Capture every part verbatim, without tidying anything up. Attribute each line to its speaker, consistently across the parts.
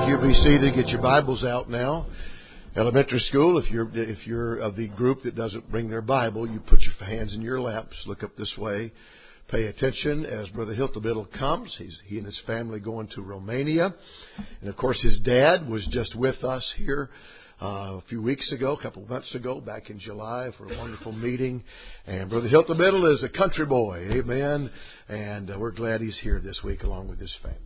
Speaker 1: you be seated, get your Bibles out now. Elementary school, if you're if you're of the group that doesn't bring their Bible, you put your hands in your laps, look up this way, pay attention as Brother Hiltebiddle comes. He's he and his family going to Romania, and of course his dad was just with us here uh, a few weeks ago, a couple of months ago, back in July for a wonderful meeting. And Brother Hiltebiddle is a country boy, amen. And uh, we're glad he's here this week along with his family.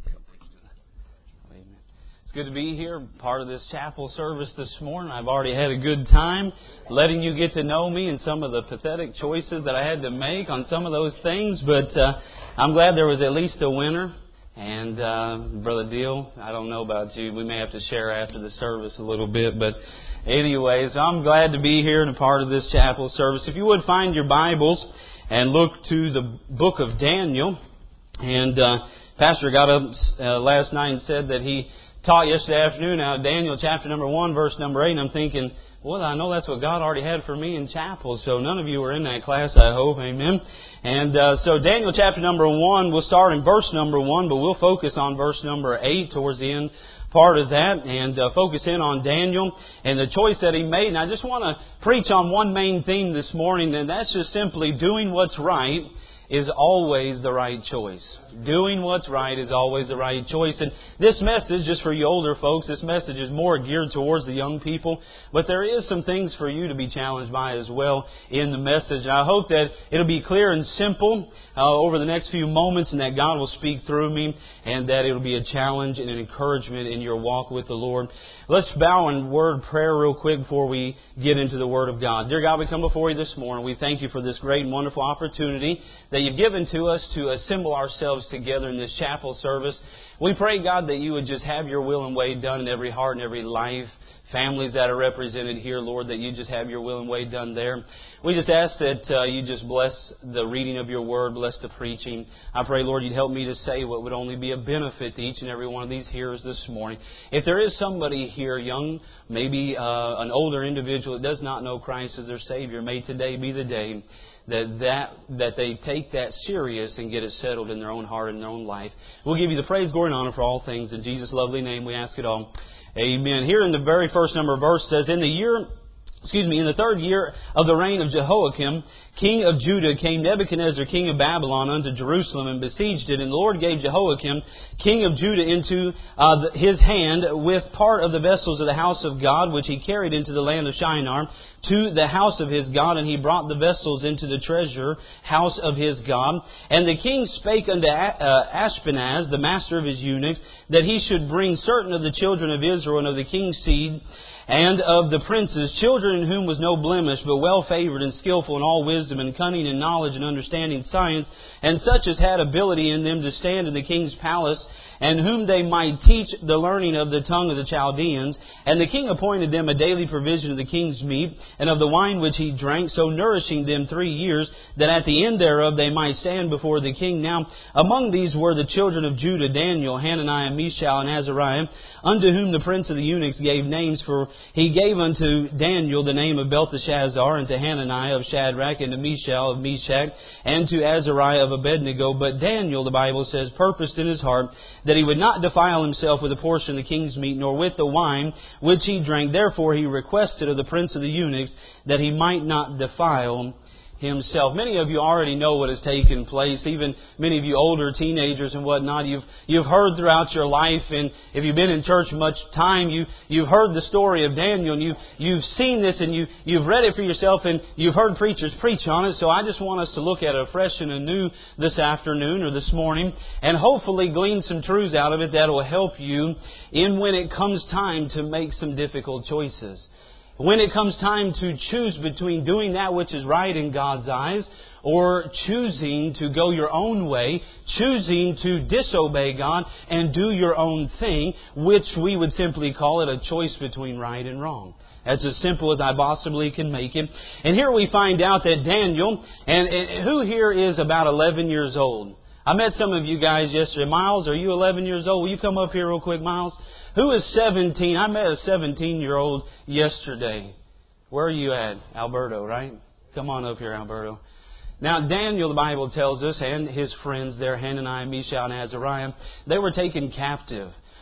Speaker 2: It's good to be here, part of this chapel service this morning. I've already had a good time letting you get to know me and some of the pathetic choices that I had to make on some of those things. But uh, I'm glad there was at least a winner. And uh, Brother Deal, I don't know about you. We may have to share after the service a little bit. But anyways, I'm glad to be here and a part of this chapel service. If you would find your Bibles and look to the book of Daniel. And uh, Pastor got up uh, last night and said that he taught yesterday afternoon out of Daniel chapter number one, verse number eight, and I'm thinking, well, I know that's what God already had for me in chapel, so none of you were in that class, I hope, amen. And uh, so Daniel chapter number one, we'll start in verse number one, but we'll focus on verse number eight towards the end part of that, and uh, focus in on Daniel and the choice that he made. And I just want to preach on one main theme this morning, and that's just simply doing what's right is always the right choice. Doing what's right is always the right choice. And this message, just for you older folks, this message is more geared towards the young people. But there is some things for you to be challenged by as well in the message. And I hope that it'll be clear and simple uh, over the next few moments, and that God will speak through me, and that it'll be a challenge and an encouragement in your walk with the Lord. Let's bow in word prayer real quick before we get into the Word of God. Dear God, we come before you this morning. We thank you for this great and wonderful opportunity that you've given to us to assemble ourselves together in this chapel service. We pray, God, that you would just have your will and way done in every heart and every life. Families that are represented here, Lord, that you just have your will and way done there. We just ask that uh, you just bless the reading of your word, bless the preaching. I pray, Lord, you'd help me to say what would only be a benefit to each and every one of these hearers this morning. If there is somebody here, young, maybe uh, an older individual that does not know Christ as their Savior, may today be the day that that that they take that serious and get it settled in their own heart and their own life. We'll give you the praise, glory, and honor for all things. In Jesus' lovely name we ask it all. Amen. Here in the very first number of verse says, in the year, excuse me, in the third year of the reign of Jehoiakim, king of Judah, came Nebuchadnezzar, king of Babylon, unto Jerusalem, and besieged it. And the Lord gave Jehoiakim, king of Judah, into uh, his hand with part of the vessels of the house of God, which he carried into the land of Shinar, to the house of his God, and he brought the vessels into the treasure house of his God. And the king spake unto Ashpenaz, the master of his eunuchs, that he should bring certain of the children of Israel and of the king's seed, and of the princes, children in whom was no blemish, but well favored and skillful in all wisdom and cunning and knowledge and understanding science, and such as had ability in them to stand in the king's palace, and whom they might teach the learning of the tongue of the Chaldeans. And the king appointed them a daily provision of the king's meat, and of the wine which he drank, so nourishing them three years, that at the end thereof they might stand before the king. Now among these were the children of Judah, Daniel, Hananiah, Mishael, and Azariah, unto whom the prince of the eunuchs gave names, for he gave unto Daniel the name of Belteshazzar, and to Hananiah of Shadrach, and to Mishael of Meshach, and to Azariah of Abednego. But Daniel, the Bible says, purposed in his heart that he would not defile himself with a portion of the king's meat, nor with the wine which he drank. Therefore he requested of the prince of the eunuchs that he might not defile himself. Many of you already know what has taken place. Even many of you older teenagers and whatnot, you've you've heard throughout your life, and if you've been in church much time, you you've heard the story of Daniel, and you you've seen this, and you you've read it for yourself, and you've heard preachers preach on it. So I just want us to look at it fresh and anew this afternoon or this morning, and hopefully glean some truths out of it that will help you in when it comes time to make some difficult choices. When it comes time to choose between doing that which is right in God's eyes, or choosing to go your own way, choosing to disobey God and do your own thing, which we would simply call it a choice between right and wrong. That's as simple as I possibly can make it. And here we find out that Daniel, and, and who here is about eleven years old? I met some of you guys yesterday. Miles, are you eleven years old? Will you come up here real quick, Miles? Who is seventeen? I met a seventeen-year-old yesterday. Where are you at? Alberto, right? Come on up here, Alberto. Now, Daniel, the Bible tells us, and his friends there, Hananiah, Mishael, and Azariah, they were taken captive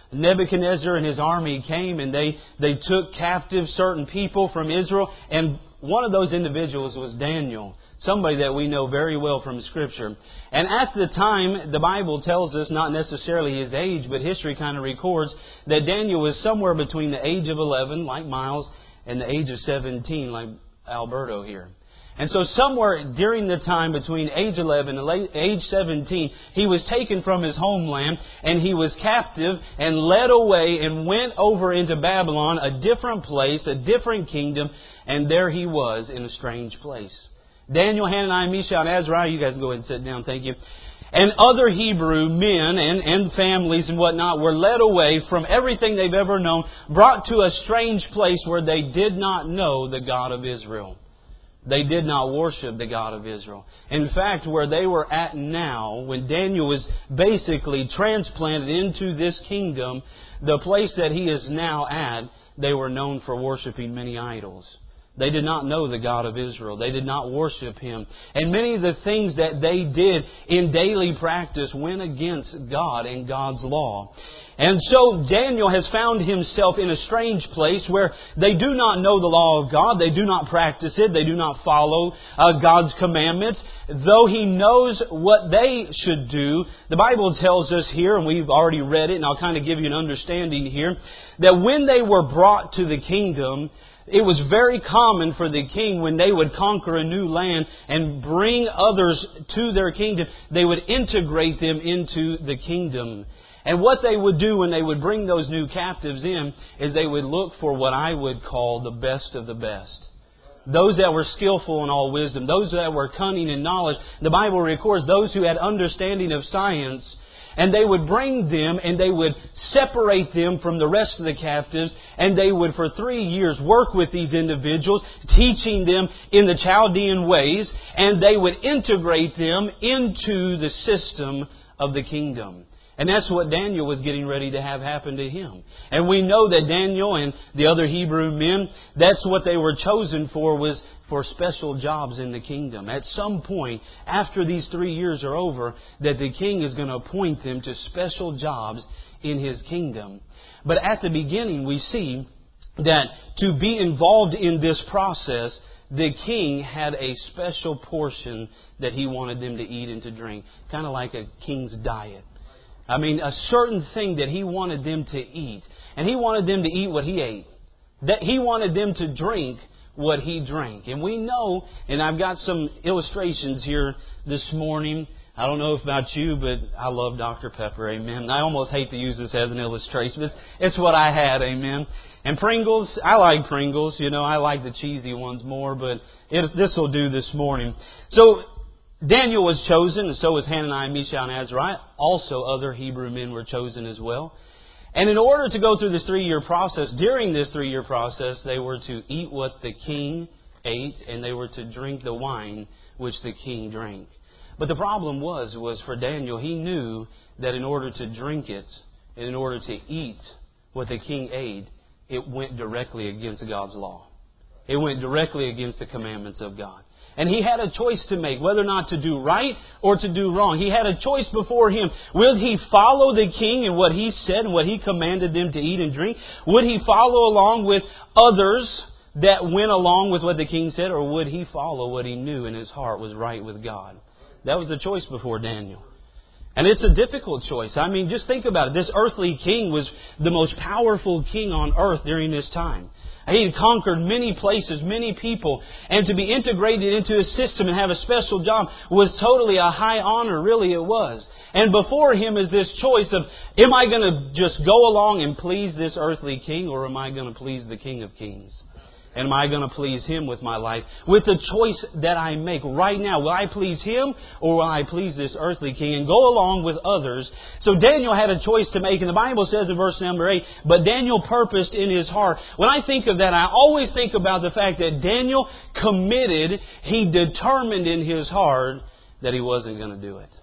Speaker 2: Nebuchadnezzar and his army came and they, they took captive certain people from Israel. And one of those individuals was Daniel, somebody that we know very well from Scripture. And at the time, the Bible tells us, not necessarily his age, but history kind of records that Daniel was somewhere between the age of eleven, like Miles, and the age of seventeen, like Alberto here. And so somewhere during the time between age eleven and age seventeen, he was taken from his homeland and he was captive and led away and went over into Babylon, a different place, a different kingdom, and there he was in a strange place. Daniel, Hananiah, Mishael, and Azariah, you guys can go ahead and sit down, thank you. And other Hebrew men and, and families and whatnot were led away from everything they've ever known, brought to a strange place where they did not know the God of Israel. They did not worship the God of Israel. In fact, where they were at now, when Daniel was basically transplanted into this kingdom, the place that he is now at, they were known for worshiping many idols. They did not know the God of Israel. They did not worship Him. And many of the things that they did in daily practice went against God and God's law. And so Daniel has found himself in a strange place where they do not know the law of God. They do not practice it. They do not follow uh, God's commandments. Though he knows what they should do, the Bible tells us here, and we've already read it, and I'll kind of give you an understanding here, that when they were brought to the kingdom, it was very common for the king, when they would conquer a new land and bring others to their kingdom, they would integrate them into the kingdom. And what they would do when they would bring those new captives in is they would look for what I would call the best of the best. Those that were skillful in all wisdom, those that were cunning in knowledge. The Bible records those who had understanding of science. And they would bring them and they would separate them from the rest of the captives. And they would for three years work with these individuals, teaching them in the Chaldean ways. And they would integrate them into the system of the kingdom. And that's what Daniel was getting ready to have happen to him. And we know that Daniel and the other Hebrew men, that's what they were chosen for, was for special jobs in the kingdom. At some point, after these three years are over, that the king is going to appoint them to special jobs in his kingdom. But at the beginning, we see that to be involved in this process, the king had a special portion that he wanted them to eat and to drink. Kind of like a king's diet. I mean, a certain thing that he wanted them to eat. And he wanted them to eat what he ate. That he wanted them to drink what he drank. And we know, and I've got some illustrations here this morning. I don't know about you, but I love Doctor Pepper, amen. I almost hate to use this as an illustration, but it's what I had, amen. And Pringles, I like Pringles. You know, I like the cheesy ones more, but it, this will do this morning. So, Daniel was chosen, and so was Hananiah, Mishael, and Azariah. Also, other Hebrew men were chosen as well. And in order to go through this three-year process, during this three-year process, they were to eat what the king ate, and they were to drink the wine which the king drank. But the problem was, was for Daniel, he knew that in order to drink it, and in order to eat what the king ate, it went directly against God's law. It went directly against the commandments of God. And he had a choice to make, whether or not to do right or to do wrong. He had a choice before him. Will he follow the king and what he said and what he commanded them to eat and drink? Would he follow along with others that went along with what the king said? Or would he follow what he knew in his heart was right with God? That was the choice before Daniel. And it's a difficult choice. I mean, just think about it. This earthly king was the most powerful king on earth during this time. He had conquered many places, many people. And to be integrated into his system and have a special job was totally a high honor. Really it was. And before him is this choice of, am I going to just go along and please this earthly king, or am I going to please the King of Kings? And am I going to please Him with my life? With the choice that I make right now, will I please Him or will I please this earthly king and go along with others? So Daniel had a choice to make. And the Bible says in verse number eight, but Daniel purposed in his heart. When I think of that, I always think about the fact that Daniel committed, he determined in his heart that he wasn't going to do it.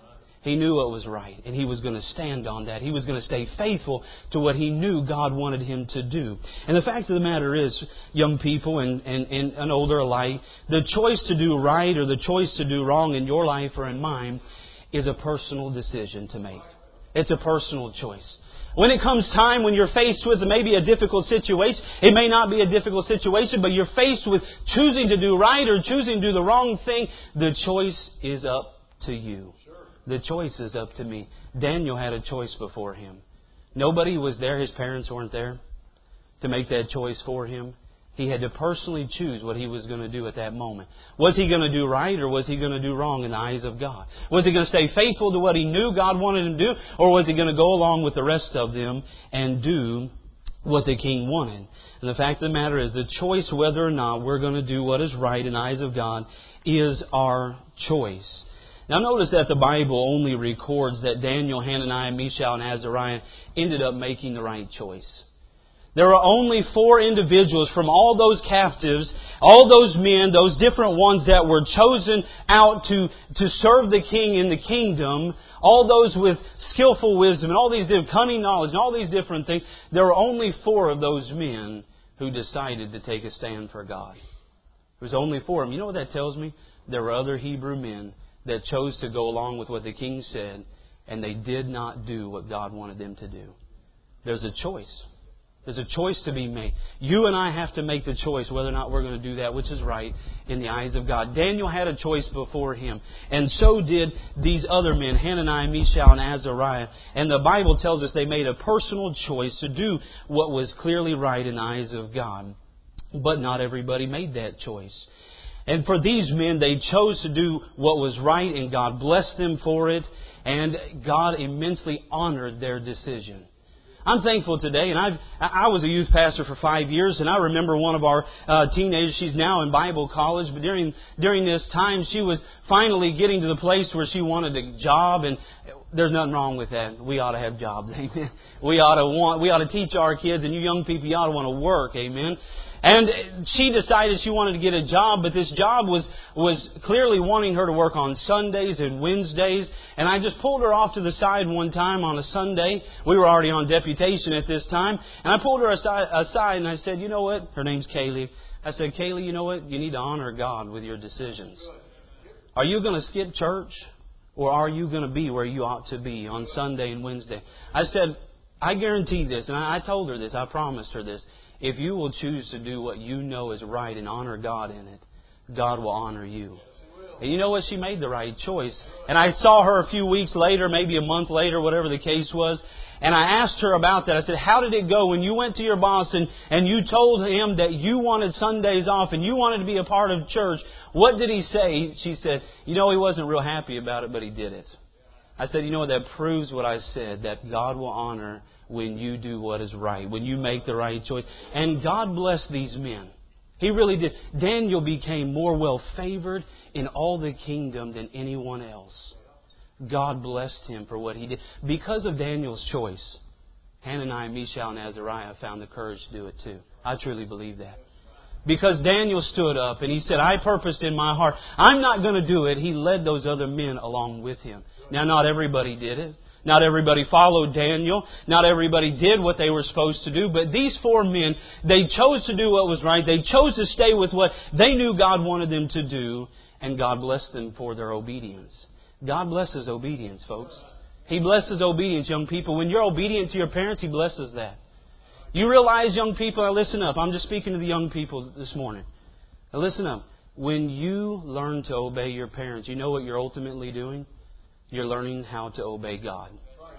Speaker 2: He knew what was right, and he was going to stand on that. He was going to stay faithful to what he knew God wanted him to do. And the fact of the matter is, young people and, and, and, and older alike, the choice to do right or the choice to do wrong in your life or in mine is a personal decision to make. It's a personal choice. When it comes time when you're faced with maybe a difficult situation, it may not be a difficult situation, but you're faced with choosing to do right or choosing to do the wrong thing, the choice is up to you. The choice is up to me. Daniel had a choice before him. Nobody was there. His parents weren't there to make that choice for him. He had to personally choose what he was going to do at that moment. Was he going to do right or was he going to do wrong in the eyes of God? Was he going to stay faithful to what he knew God wanted him to do, or was he going to go along with the rest of them and do what the king wanted? And the fact of the matter is, the choice whether or not we're going to do what is right in the eyes of God is our choice. Now notice that the Bible only records that Daniel, Hananiah, Mishael, and Azariah ended up making the right choice. There are only four individuals from all those captives, all those men, those different ones that were chosen out to, to serve the king in the kingdom, all those with skillful wisdom and all these different cunning knowledge and all these different things. There are only four of those men who decided to take a stand for God. There was only four of them. You know what that tells me? There were other Hebrew men that chose to go along with what the king said, and they did not do what God wanted them to do. There's a choice. There's a choice to be made. You and I have to make the choice whether or not we're going to do that which is right in the eyes of God. Daniel had a choice before him, and so did these other men, Hananiah, Mishael, and Azariah. And the Bible tells us they made a personal choice to do what was clearly right in the eyes of God. But not everybody made that choice. And for these men, they chose to do what was right, and God blessed them for it, and God immensely honored their decision. I'm thankful today, and I've, I was a youth pastor for five years, and I remember one of our uh, teenagers, she's now in Bible college, but during during this time, she was finally getting to the place where she wanted a job, and there's nothing wrong with that. We ought to have jobs, amen. We ought to want, we ought to teach our kids, and you young people, you ought to want to work, amen. And she decided she wanted to get a job, but this job was was clearly wanting her to work on Sundays and Wednesdays. And I just pulled her off to the side one time on a Sunday. We were already on deputation at this time. And I pulled her aside, aside and I said, you know what? Her name's Kaylee. I said, Kaylee, you know what? You need to honor God with your decisions. Are you going to skip church? Or are you going to be where you ought to be on Sunday and Wednesday? I said, I guarantee this. And I told her this. I promised her this. If you will choose to do what you know is right and honor God in it, God will honor you. And you know what? She made the right choice. And I saw her a few weeks later, maybe a month later, whatever the case was. And I asked her about that. I said, how did it go when you went to your boss and, and you told him that you wanted Sundays off and you wanted to be a part of church? What did he say? She said, you know, he wasn't real happy about it, but he did it. I said, you know what? That proves what I said, that God will honor when you do what is right, when you make the right choice. And God blessed these men. He really did. Daniel became more well-favored in all the kingdom than anyone else. God blessed him for what he did. Because of Daniel's choice, Hananiah, Mishael, and Azariah found the courage to do it too. I truly believe that. Because Daniel stood up and he said, I purposed in my heart, I'm not going to do it. He led those other men along with him. Now, not everybody did it. Not everybody followed Daniel. Not everybody did what they were supposed to do. But these four men, they chose to do what was right. They chose to stay with what they knew God wanted them to do. And God blessed them for their obedience. God blesses obedience, folks. He blesses obedience, young people. When you're obedient to your parents, He blesses that. You realize, young people, now listen up. I'm just speaking to the young people this morning. Now listen up. When you learn to obey your parents, you know what you're ultimately doing? You're learning how to obey God.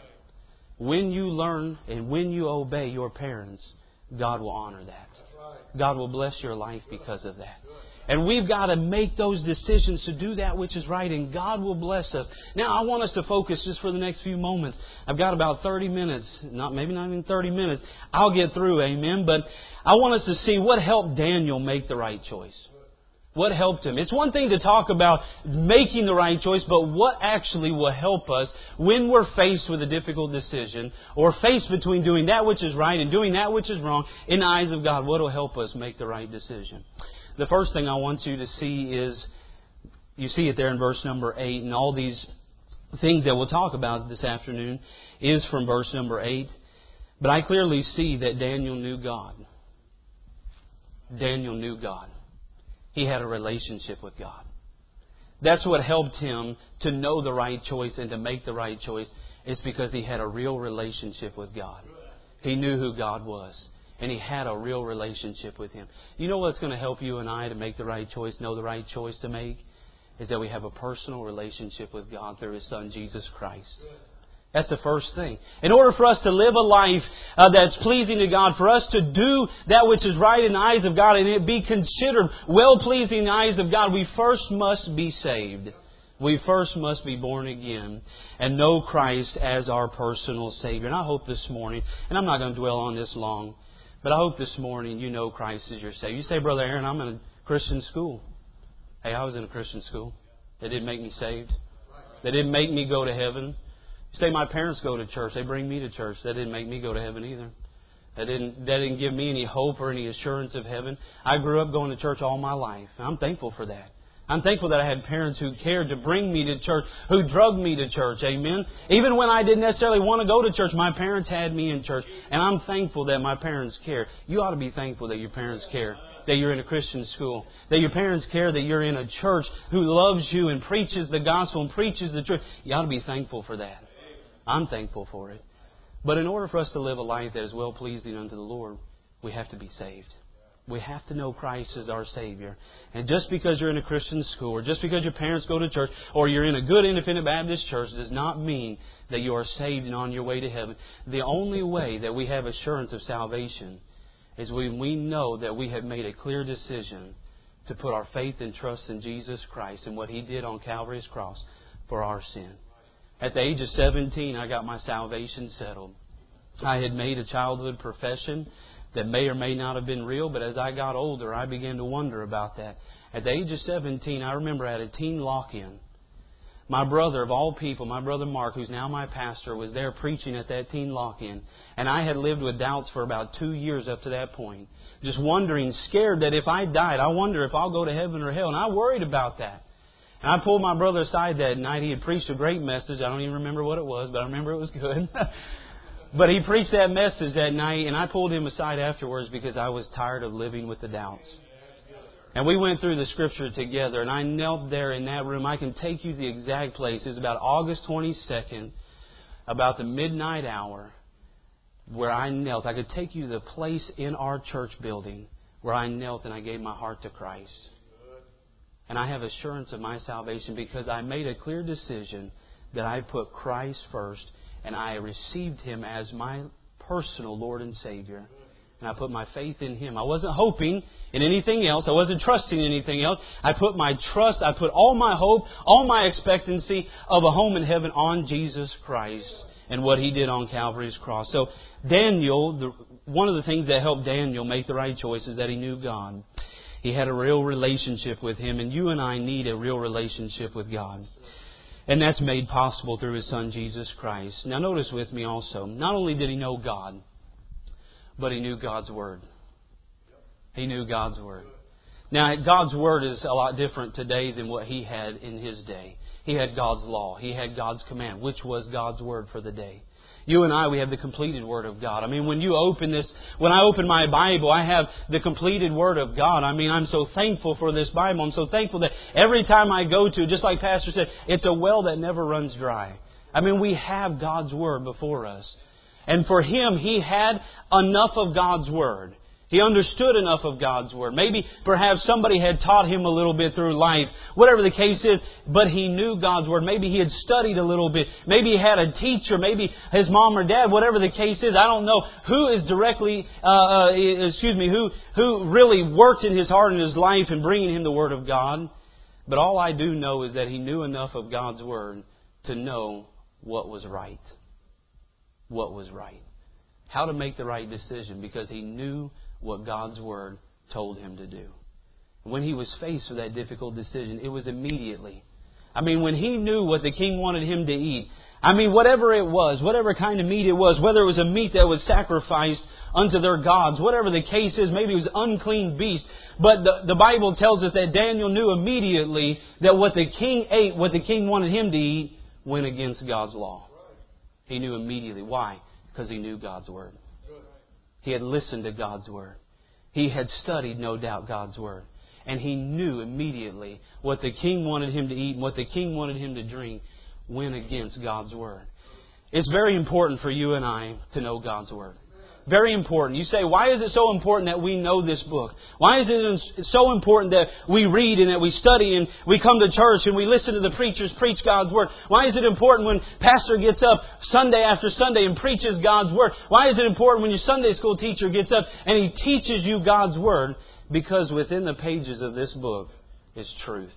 Speaker 2: When you learn and when you obey your parents, God will honor that. God will bless your life because of that. And we've got to make those decisions to do that which is right, and God will bless us. Now, I want us to focus just for the next few moments. I've got about thirty minutes, not maybe not even thirty minutes. I'll get through, amen. But I want us to see what helped Daniel make the right choice. What helped him? It's one thing to talk about making the right choice, but what actually will help us when we're faced with a difficult decision or faced between doing that which is right and doing that which is wrong in the eyes of God? What will help us make the right decision? The first thing I want you to see is, you see it there in verse number eight, and all these things that we'll talk about this afternoon is from verse number eight. But I clearly see that Daniel knew God. Daniel knew God. He had a relationship with God. That's what helped him to know the right choice and to make the right choice. It's because he had a real relationship with God. He knew who God was. And he had a real relationship with Him. You know what's going to help you and I to make the right choice, know the right choice to make? Is that we have a personal relationship with God through His Son, Jesus Christ. That's the first thing. In order for us to live a life uh, that's pleasing to God, for us to do that which is right in the eyes of God and it be considered well-pleasing in the eyes of God, we first must be saved. We first must be born again and know Christ as our personal Savior. And I hope this morning, and I'm not going to dwell on this long, but I hope this morning you know Christ as your Savior. You say, Brother Aaron, I'm in a Christian school. Hey, I was in a Christian school. They didn't make me saved. They didn't make me go to heaven. You say, my parents go to church. They bring me to church. That didn't make me go to heaven either. That didn't, that didn't give me any hope or any assurance of heaven. I grew up going to church all my life. And I'm thankful for that. I'm thankful that I had parents who cared to bring me to church, who drugged me to church. Amen. Even when I didn't necessarily want to go to church, my parents had me in church. And I'm thankful that my parents care. You ought to be thankful that your parents care, that you're in a Christian school, that your parents care that you're in a church who loves you and preaches the gospel and preaches the truth. You ought to be thankful for that. I'm thankful for it. But in order for us to live a life that is well-pleasing unto the Lord, we have to be saved. We have to know Christ as our Savior. And just because you're in a Christian school, or just because your parents go to church, or you're in a good independent Baptist church, does not mean that you are saved and on your way to heaven. The only way that we have assurance of salvation is when we know that we have made a clear decision to put our faith and trust in Jesus Christ and what He did on Calvary's cross for our sin. At the age of seventeen, I got my salvation settled. I had made a childhood profession that may or may not have been real, but as I got older, I began to wonder about that. At the age of seventeen, I remember I had a teen lock-in. My brother, of all people, my brother Mark, who's now my pastor, was there preaching at that teen lock-in. And I had lived with doubts for about two years up to that point. Just wondering, scared that if I died, I wonder if I'll go to heaven or hell. And I worried about that. And I pulled my brother aside that night. He had preached a great message. I don't even remember what it was, but I remember it was good. But he preached that message that night, and I pulled him aside afterwards because I was tired of living with the doubts. And we went through the Scripture together, and I knelt there in that room. I can take you to the exact place. It was about August twenty-second, about the midnight hour, where I knelt. I could take you to the place in our church building where I knelt and I gave my heart to Christ. And I have assurance of my salvation because I made a clear decision that I put Christ first, and I received Him as my personal Lord and Savior. And I put my faith in Him. I wasn't hoping in anything else. I wasn't trusting in anything else. I put my trust, I put all my hope, all my expectancy of a home in heaven on Jesus Christ and what He did on Calvary's cross. So Daniel, the, one of the things that helped Daniel make the right choice is that he knew God. He had a real relationship with Him. And you and I need a real relationship with God. And that's made possible through His Son, Jesus Christ. Now notice with me also, not only did he know God, but he knew God's Word. He knew God's Word. Now, God's Word is a lot different today than what he had in his day. He had God's law. He had God's command, which was God's Word for the day. You and I, we have the completed Word of God. I mean, when you open this, when I open my Bible, I have the completed Word of God. I mean, I'm so thankful for this Bible. I'm so thankful that every time I go to, just like Pastor said, it's a well that never runs dry. I mean, we have God's Word before us. And for him, he had enough of God's Word. He understood enough of God's Word. Maybe perhaps somebody had taught him a little bit through life. Whatever the case is, but he knew God's Word. Maybe he had studied a little bit. Maybe he had a teacher. Maybe his mom or dad. Whatever the case is, I don't know who is directly, uh, uh, excuse me, who, who really worked in his heart and his life in bringing him the Word of God. But all I do know is that he knew enough of God's Word to know what was right. What was right. How to make the right decision, because he knew what God's Word told him to do. When he was faced with that difficult decision, it was immediately. I mean, when he knew what the king wanted him to eat, I mean, whatever it was, whatever kind of meat it was, whether it was a meat that was sacrificed unto their gods, whatever the case is, maybe it was unclean beast. But the, the Bible tells us that Daniel knew immediately that what the king ate, what the king wanted him to eat, went against God's law. He knew immediately. Why? Because he knew God's Word. He had listened to God's Word. He had studied, no doubt, God's Word. And he knew immediately what the king wanted him to eat and what the king wanted him to drink went against God's Word. It's very important for you and I to know God's Word. Very important. You say, why is it so important that we know this book? Why is it so important that we read and that we study and we come to church and we listen to the preachers preach God's Word? Why is it important when pastor gets up Sunday after Sunday and preaches God's Word? Why is it important when your Sunday school teacher gets up and he teaches you God's Word? Because within the pages of this book is truth.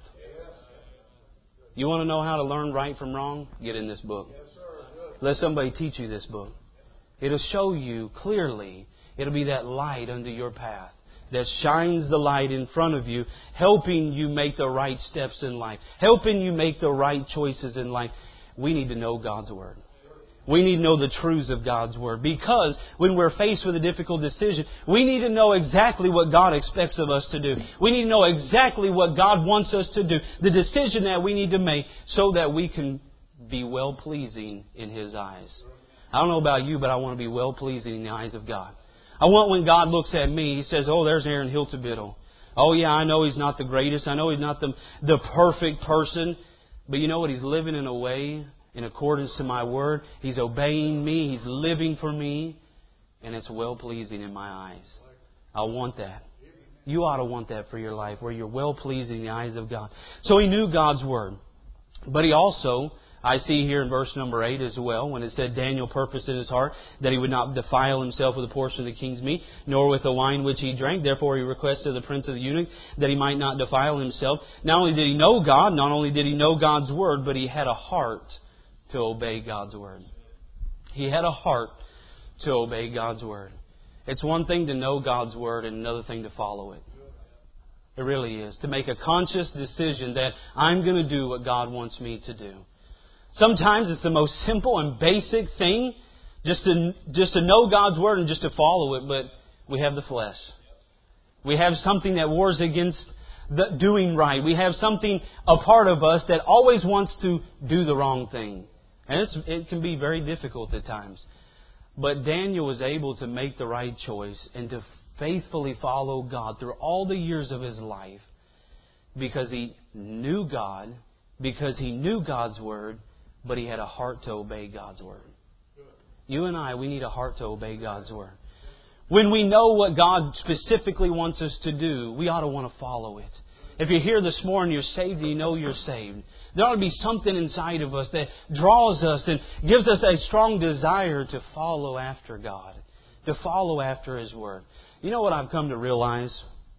Speaker 2: You want to know how to learn right from wrong? Get in this book. Let somebody teach you this book. It'll show you clearly. It'll be that light under your path that shines the light in front of you, helping you make the right steps in life, helping you make the right choices in life. We need to know God's Word. We need to know the truths of God's Word. Because when we're faced with a difficult decision, we need to know exactly what God expects of us to do. We need to know exactly what God wants us to do. The decision that we need to make so that we can be well-pleasing in His eyes. I don't know about you, but I want to be well-pleasing in the eyes of God. I want when God looks at me, He says, oh, there's Aaron Hiltebiddle. Oh, yeah, I know he's not the greatest. I know he's not the, the perfect person. But you know what? He's living in a way in accordance to my Word. He's obeying me. He's living for me. And it's well-pleasing in my eyes. I want that. You ought to want that for your life, where you're well-pleasing in the eyes of God. So he knew God's Word. But he also... I see here in verse number eight as well, when it said Daniel purposed in his heart that he would not defile himself with a portion of the king's meat, nor with the wine which he drank. Therefore he requested of the prince of the eunuchs that he might not defile himself. Not only did he know God, not only did he know God's Word, but he had a heart to obey God's Word. He had a heart to obey God's Word. It's one thing to know God's Word and another thing to follow it. It really is. To make a conscious decision that I'm going to do what God wants me to do. Sometimes it's the most simple and basic thing, just to just to know God's Word and just to follow it, but we have the flesh. We have something that wars against the doing right. We have something, a part of us, that always wants to do the wrong thing. And it's, it can be very difficult at times. But Daniel was able to make the right choice and to faithfully follow God through all the years of his life because he knew God, because he knew God's Word, but he had a heart to obey God's Word. You and I, we need a heart to obey God's Word. When we know what God specifically wants us to do, we ought to want to follow it. If you're here this morning, you're saved and you know you're saved. There ought to be something inside of us that draws us and gives us a strong desire to follow after God, to follow after His Word. You know what I've come to realize?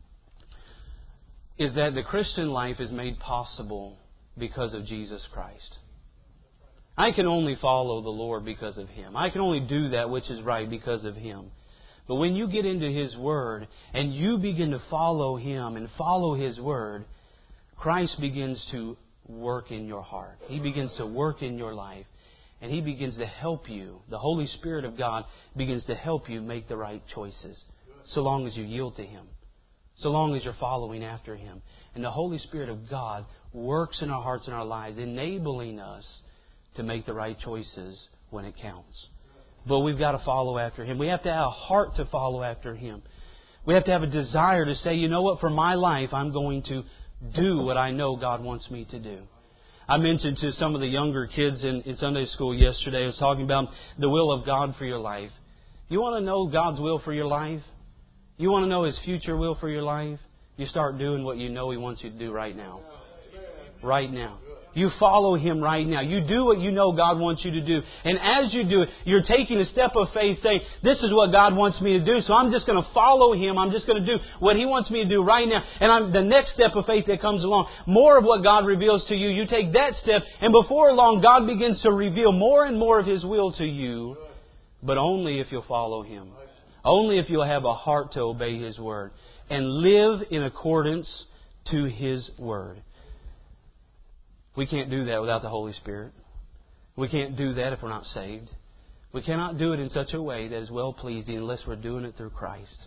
Speaker 2: Is that the Christian life is made possible because of Jesus Christ. I can only follow the Lord because of Him. I can only do that which is right because of Him. But when you get into His Word and you begin to follow Him and follow His Word, Christ begins to work in your heart. He begins to work in your life. And He begins to help you. The Holy Spirit of God begins to help you make the right choices. So long as you yield to Him. So long as you're following after Him. And the Holy Spirit of God works in our hearts and our lives, enabling us to make the right choices when it counts. But we've got to follow after Him. We have to have a heart to follow after Him. We have to have a desire to say, you know what, for my life, I'm going to do what I know God wants me to do. I mentioned to some of the younger kids in, in Sunday school yesterday, I was talking about the will of God for your life. You want to know God's will for your life? You want to know His future will for your life? You start doing what you know He wants you to do right now. Right now. You follow Him right now. You do what you know God wants you to do. And as you do it, you're taking a step of faith saying, this is what God wants me to do. So I'm just going to follow Him. I'm just going to do what He wants me to do right now. And I'm, the next step of faith that comes along, more of what God reveals to you, you take that step. And before long, God begins to reveal more and more of His will to you. But only if you'll follow Him. Only if you'll have a heart to obey His Word. And live in accordance to His Word. We can't do that without the Holy Spirit. We can't do that if we're not saved. We cannot do it in such a way that is well-pleasing unless we're doing it through Christ.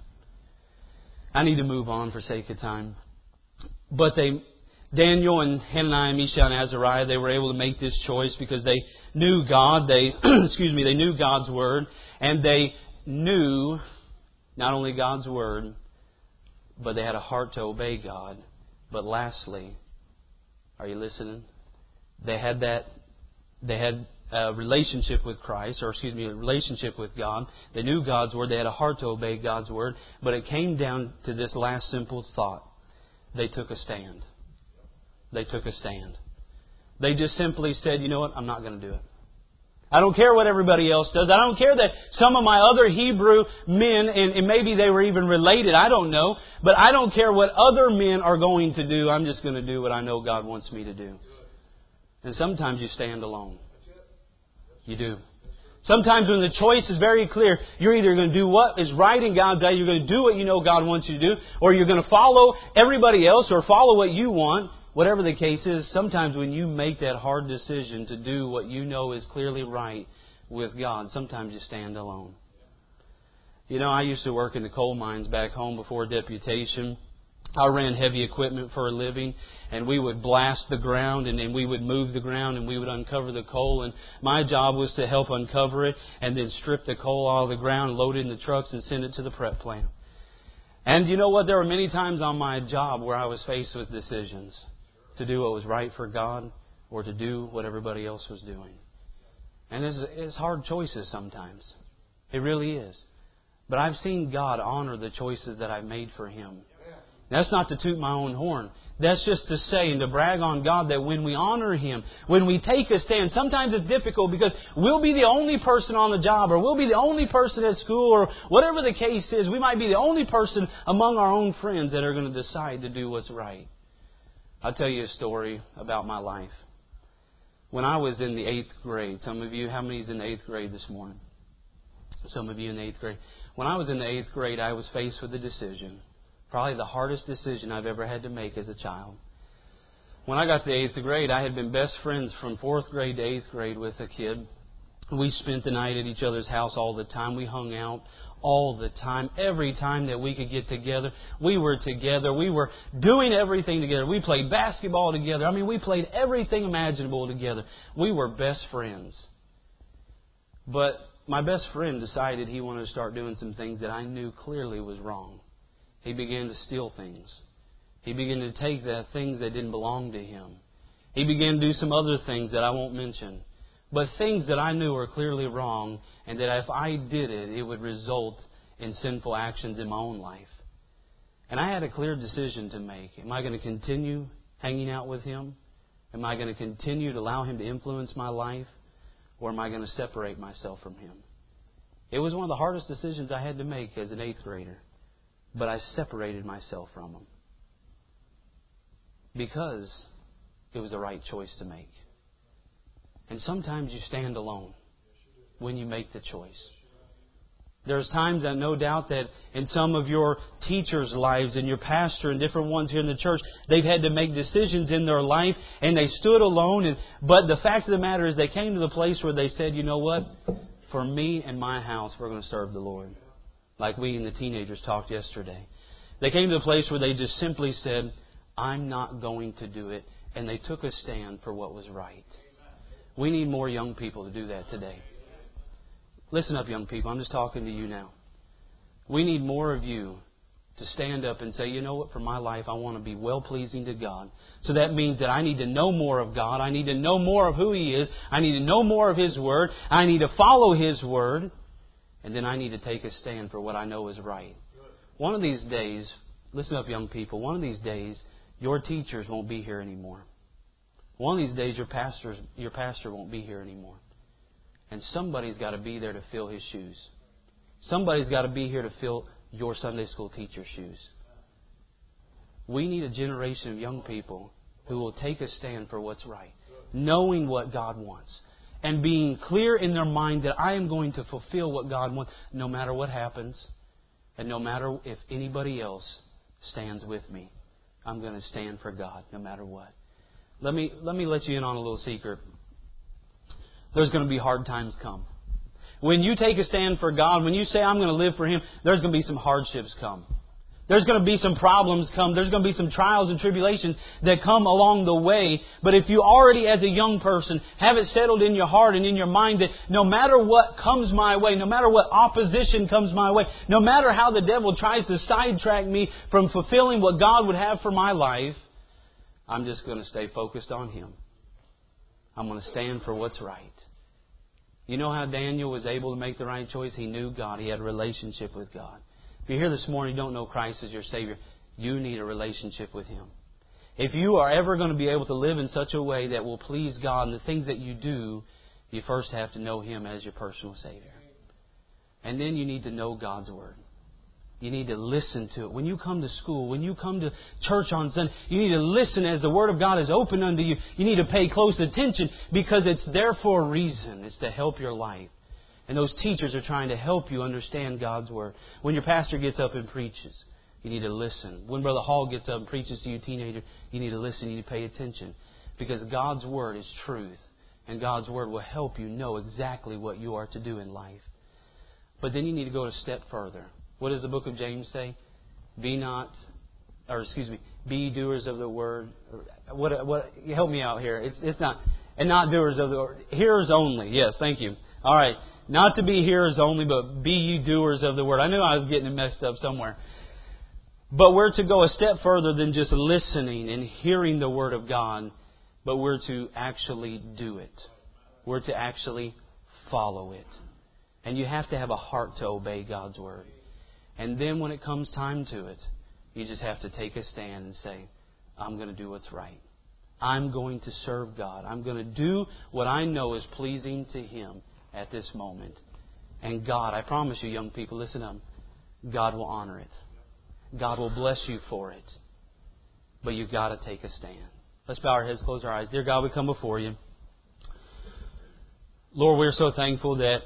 Speaker 2: I need to move on for sake of time. But they, Daniel and Hananiah, Mishael, and Azariah, they were able to make this choice because they knew God. They, excuse me, they knew God's Word. And they knew not only God's Word, but they had a heart to obey God But lastly, are you listening? They had that, they had a relationship with Christ, or excuse me, a relationship with God. They knew God's Word. They had a heart to obey God's Word. But it came down to this last simple thought. They took a stand. They took a stand. They just simply said, you know what, I'm not going to do it. I don't care what everybody else does. I don't care that some of my other Hebrew men, and, and maybe they were even related, I don't know. But I don't care what other men are going to do. I'm just going to do what I know God wants me to do. And sometimes you stand alone. You do. Sometimes when the choice is very clear, you're either going to do what is right in God's eye, you're going to do what you know God wants you to do, or you're going to follow everybody else or follow what you want. Whatever the case is, sometimes when you make that hard decision to do what you know is clearly right with God, sometimes you stand alone. You know, I used to work in the coal mines back home before deputation. I ran heavy equipment for a living, and we would blast the ground, and then we would move the ground, and we would uncover the coal. And my job was to help uncover it and then strip the coal out of the ground, load it in the trucks, and send it to the prep plant. And you know what? There were many times on my job where I was faced with decisions to do what was right for God or to do what everybody else was doing. And it's, it's hard choices sometimes. It really is. But I've seen God honor the choices that I've made for Him. That's not to toot my own horn. That's just to say and to brag on God that when we honor Him, when we take a stand, sometimes it's difficult because we'll be the only person on the job, or we'll be the only person at school, or whatever the case is. We might be the only person among our own friends that are going to decide to do what's right. I'll tell you a story about my life. When I was in the eighth grade, some of you, how many is in the eighth grade this morning? Some of you in the eighth grade. When I was in the eighth grade, I was faced with a decision. Probably the hardest decision I've ever had to make as a child. When I got to the eighth grade, I had been best friends from fourth grade to eighth grade with a kid. We spent the night at each other's house all the time. We hung out all the time. Every time that we could get together, we were together. We were doing everything together. We played basketball together. I mean, we played everything imaginable together. We were best friends. But my best friend decided he wanted to start doing some things that I knew clearly was wrong. He began to steal things. He began to take the things that didn't belong to him. He began to do some other things that I won't mention. But things that I knew were clearly wrong, and that if I did it, it would result in sinful actions in my own life. And I had a clear decision to make. Am I going to continue hanging out with him? Am I going to continue to allow him to influence my life? Or am I going to separate myself from him? It was one of the hardest decisions I had to make as an eighth grader. But I separated myself from him. Because it was the right choice to make. And sometimes you stand alone when you make the choice. There's times, that no doubt, that in some of your teachers' lives and your pastor and different ones here in the church, they've had to make decisions in their life and they stood alone. And but the fact of the matter is they came to the place where they said, you know what? For me and my house, we're going to serve the Lord. Like we and the teenagers talked yesterday. They came to the place where they just simply said, I'm not going to do it. And they took a stand for what was right. We need more young people to do that today. Listen up, young people. I'm just talking to you now. We need more of you to stand up and say, you know what, for my life, I want to be well-pleasing to God. So that means that I need to know more of God. I need to know more of who He is. I need to know more of His Word. I need to follow His Word. And then I need to take a stand for what I know is right. One of these days, listen up, young people, one of these days, your teachers won't be here anymore. One of these days, your pastors, your pastor won't be here anymore. And somebody's got to be there to fill his shoes. Somebody's got to be here to fill your Sunday school teacher's shoes. We need a generation of young people who will take a stand for what's right, knowing what God wants, and being clear in their mind that I am going to fulfill what God wants, no matter what happens, and no matter if anybody else stands with me. I'm going to stand for God, no matter what. Let me let me let you in on a little secret. There's going to be hard times come. When you take a stand for God, when you say, I'm going to live for Him, there's going to be some hardships come. There's going to be some problems come. There's going to be some trials and tribulations that come along the way. But if you already, as a young person, have it settled in your heart and in your mind that no matter what comes my way, no matter what opposition comes my way, no matter how the devil tries to sidetrack me from fulfilling what God would have for my life, I'm just going to stay focused on Him. I'm going to stand for what's right. You know how Daniel was able to make the right choice? He knew God. He had a relationship with God. If you're here this morning and you don't know Christ as your Savior, you need a relationship with Him. If you are ever going to be able to live in such a way that will please God in the things that you do, you first have to know Him as your personal Savior. And then you need to know God's Word. You need to listen to it. When you come to school, when you come to church on Sunday, you need to listen as the Word of God is open unto you. You need to pay close attention because it's there for a reason. It's to help your life. And those teachers are trying to help you understand God's Word. When your pastor gets up and preaches, you need to listen. When Brother Hall gets up and preaches to you, teenager, you need to listen. You need to pay attention. Because God's Word is truth. And God's Word will help you know exactly what you are to do in life. But then you need to go a step further. What does the book of James say? Be not, or excuse me, be doers of the word. What? What? Help me out here. It's, it's not, and not doers of the word. Hearers only. Yes, thank you. All right, not to be hearers only, but be you doers of the word. I knew I was getting it messed up somewhere. But we're to go a step further than just listening and hearing the word of God, but we're to actually do it. We're to actually follow it. And you have to have a heart to obey God's word. And then when it comes time to it, you just have to take a stand and say, I'm going to do what's right. I'm going to serve God. I'm going to do what I know is pleasing to Him at this moment. And God, I promise you, young people, listen up. God will honor it. God will bless you for it. But you've got to take a stand. Let's bow our heads, close our eyes. Dear God, we come before You. Lord, we're so thankful that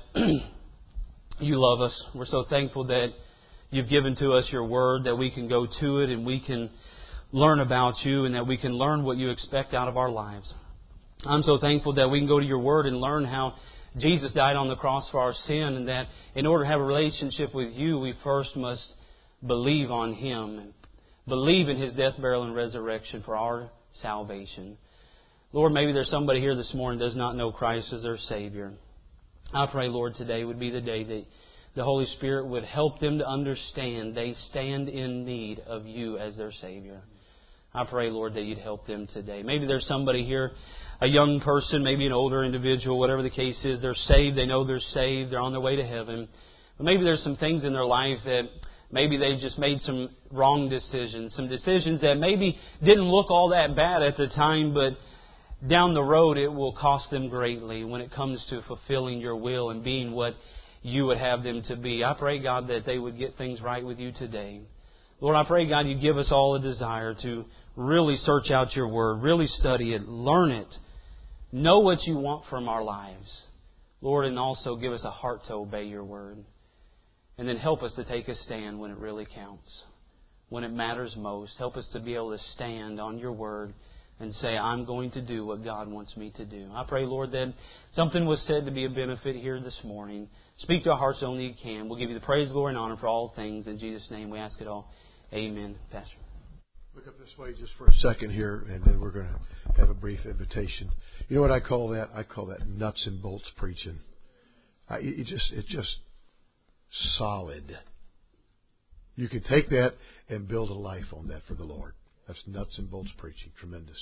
Speaker 2: You love us. We're so thankful that You've given to us Your Word, that we can go to it and we can learn about You and that we can learn what You expect out of our lives. I'm so thankful that we can go to Your Word and learn how Jesus died on the cross for our sin, and that in order to have a relationship with You, we first must believe on Him and believe in His death, burial, and resurrection for our salvation. Lord, maybe there's somebody here this morning who does not know Christ as their Savior. I pray, Lord, today would be the day that the Holy Spirit would help them to understand they stand in need of You as their Savior. I pray, Lord, that You'd help them today. Maybe there's somebody here, a young person, maybe an older individual, whatever the case is. They're saved. They know they're saved. They're on their way to heaven. But maybe there's some things in their life that maybe they've just made some wrong decisions. Some decisions that maybe didn't look all that bad at the time, but down the road it will cost them greatly when it comes to fulfilling Your will and being what You would have them to be. I pray, God, that they would get things right with You today. Lord, I pray, God, You give us all a desire to really search out Your Word, really study it, learn it, know what You want from our lives. Lord, and also give us a heart to obey Your Word. And then help us to take a stand when it really counts, when it matters most. Help us to be able to stand on Your Word and say, I'm going to do what God wants me to do. I pray, Lord, that something was said to be a benefit here this morning. Speak to our hearts only You can. We'll give You the praise, glory, and honor for all things. In Jesus' name we ask it all. Amen. Pastor.
Speaker 1: Look up this way just for a second here, and then we're going to have a brief invitation. You know what I call that? I call that nuts and bolts preaching. I, it just, it's just solid. You can take that and build a life on that for the Lord. That's nuts and bolts preaching. Tremendous.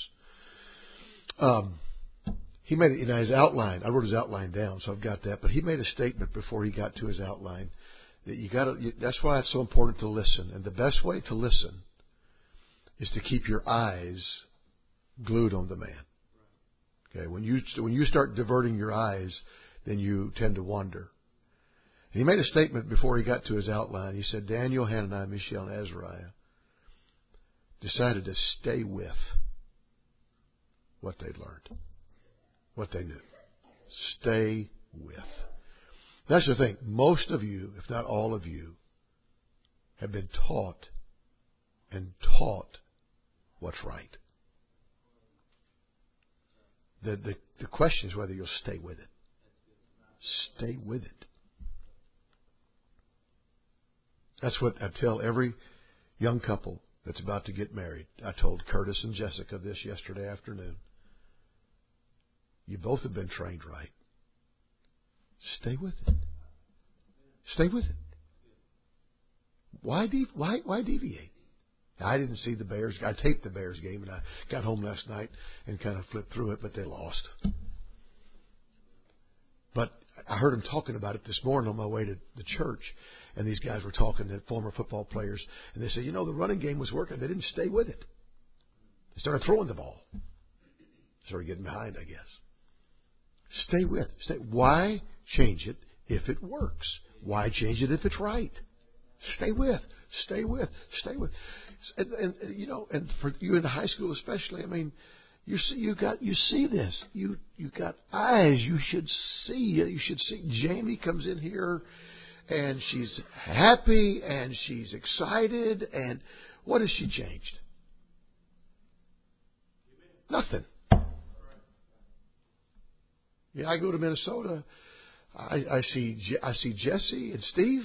Speaker 1: Um, he made it in his outline. I wrote his outline down, so I've got that. But he made a statement before he got to his outline that you got to. That's why it's so important to listen. And the best way to listen is to keep your eyes glued on the man. Okay, when you when you start diverting your eyes, then you tend to wander. And he made a statement before he got to his outline. He said, Daniel, Hananiah, Mishael, and Azariah decided to stay with what they'd learned, what they knew. Stay with. That's the thing. Most of you, if not all of you, have been taught and taught what's right. The, the, the question is whether you'll stay with it. Stay with it. That's what I tell every young couple that's about to get married. I told Curtis and Jessica this yesterday afternoon. You both have been trained right. Stay with it. Stay with it. Why, de- why, why deviate? I didn't see the Bears. I taped the Bears game, and I got home last night and kind of flipped through it, but they lost. But I heard them talking about it this morning on my way to the church, and these guys were talking to former football players, and they said, you know, the running game was working. They didn't stay with it. They started throwing the ball. Started getting behind, I guess. Stay with. Stay. Why change it if it works? Why change it if it's right? Stay with. Stay with. Stay with. And, and you know, and for you in high school especially, I mean, you see, you got, you see this. You you got eyes. You should see. You should see. Jamie comes in here, and she's happy and she's excited. And what has she changed? Nothing. Yeah, I go to Minnesota. I, I see I see Jesse and Steve.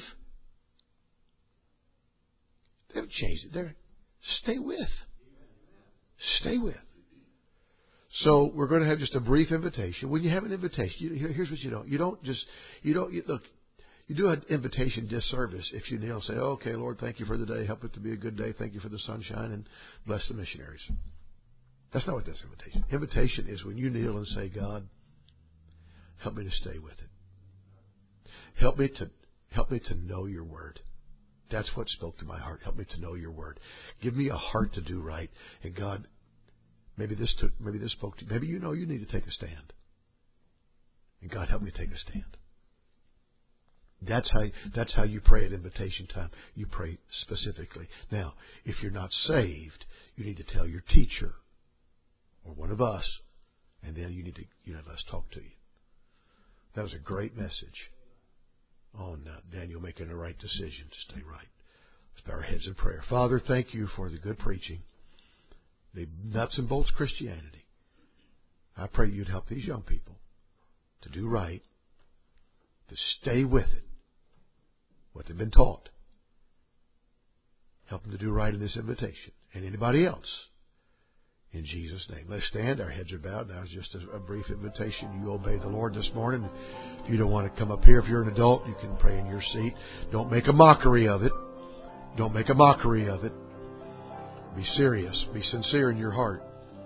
Speaker 1: They haven't changed it. They're stay with. Stay with. So we're going to have just a brief invitation. When you have an invitation, you, here's what you don't. You don't just you don't you, look. You do an invitation disservice if you kneel and say, oh, "Okay, Lord, thank you for the day. Help it to be a good day. Thank you for the sunshine and bless the missionaries." That's not what that's invitation. Invitation is when you kneel and say, "God, help me to stay with it. Help me to help me to know your word." That's what spoke to my heart. Help me to know your word. Give me a heart to do right. And God, maybe this took, maybe this spoke to you. Maybe you know you need to take a stand. And God, help me take a stand. That's how that's how you pray at invitation time. You pray specifically. Now, if you're not saved, you need to tell your teacher or one of us, and then you need to you know let us talk to you. That was a great message on uh, Daniel making the right decision to stay right. Let's bow our heads in prayer. Father, thank you for the good preaching, the nuts and bolts Christianity. I pray you'd help these young people to do right, to stay with it, what they've been taught. Help them to do right in this invitation. And anybody else, in Jesus' name. Let's stand. Our heads are bowed. Now it's just a, a brief invitation. You obey the Lord this morning. If you don't want to come up here, if you're an adult, you can pray in your seat. Don't make a mockery of it. Don't make a mockery of it. Be serious. Be sincere in your heart.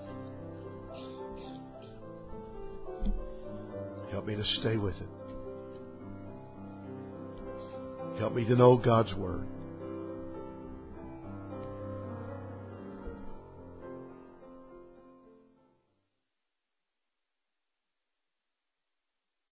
Speaker 1: Help me to stay with it. Help me to know God's Word.